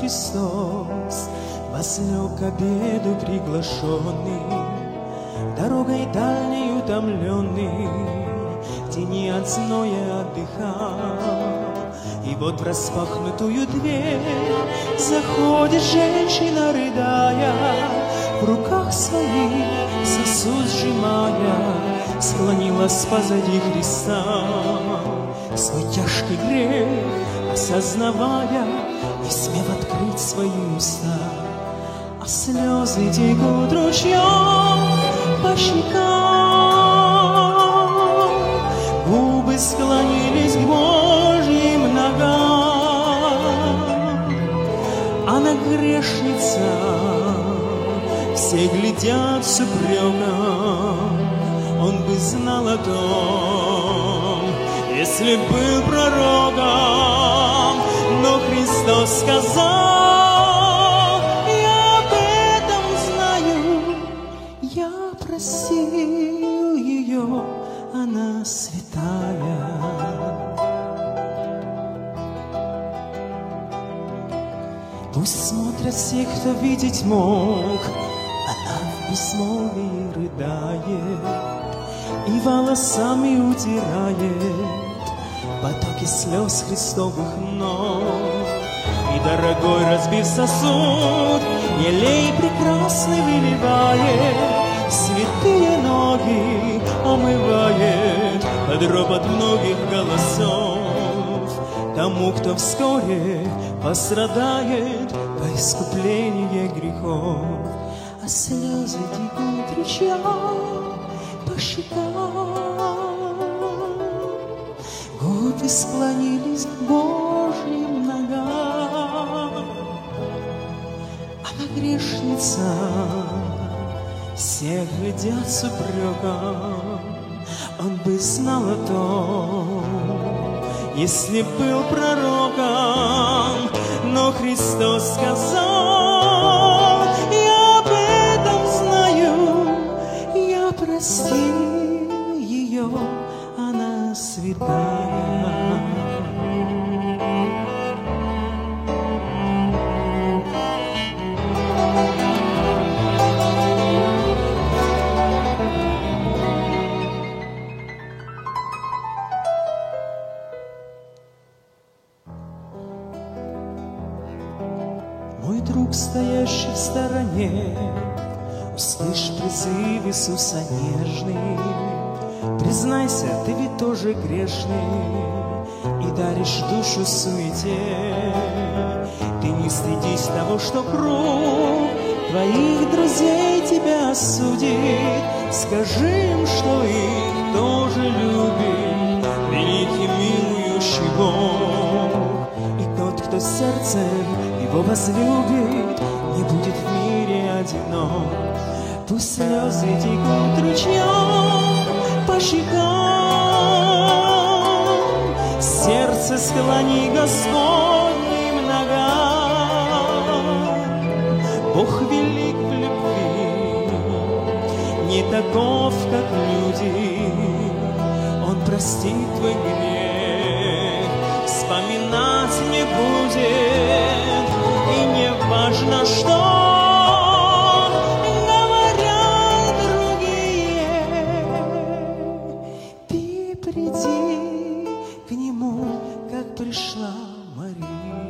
Христос возлег к обеду приглашенный, дорогой дальней утомленный, в тени от зноя отдыхал. И вот в распахнутую дверь заходит женщина, рыдая, в руках своих сосуд сжимая, склонилась позади Христа. Свой тяжкий грех осознавая, не смев открыть свои уста, а слезы текут ручьем по щекам. Губы склонились к Божьим ногам. Она грешница, все глядят с упреком. Он бы знал о том, если был пророком. Но Христос сказал: я об этом знаю, я простил ее, она святая. Пусть смотрят все, кто видеть мог, она в безмолвии рыдает и волосами утирает потоки слез Христовых ног. И дорогой разбив сосуд, елей прекрасный выливает, святые ноги омывает под ропот многих голосов. Тому, кто вскоре пострадает во искупление грехов, а слезы текут ручьем по щекам. Губы склонились к Божьим ногам. Она грешница, все глядят с упреком. Он бы знал о том, если был пророком. Но Христос сказал: я об этом знаю, я простил ее, она святая. Мой друг, стоящий в стороне, услышь призыв Иисуса нежный. Признайся, ты ведь тоже грешный и даришь душу суете. Ты не стыдись того, что круг твоих друзей тебя осудит. Скажи им, что их тоже любит великий милующий Бог. И тот, кто сердцем его возлюбит, не будет в мире одинок. Пусть слезы текут ручьем по щекам. Сердце склони Господним ногам. Бог велик в любви, не таков, как люди. Он простит твой грех, вспоминать не будет. И не важно, что говорят другие, ты приди к Нему, как пришла Мария.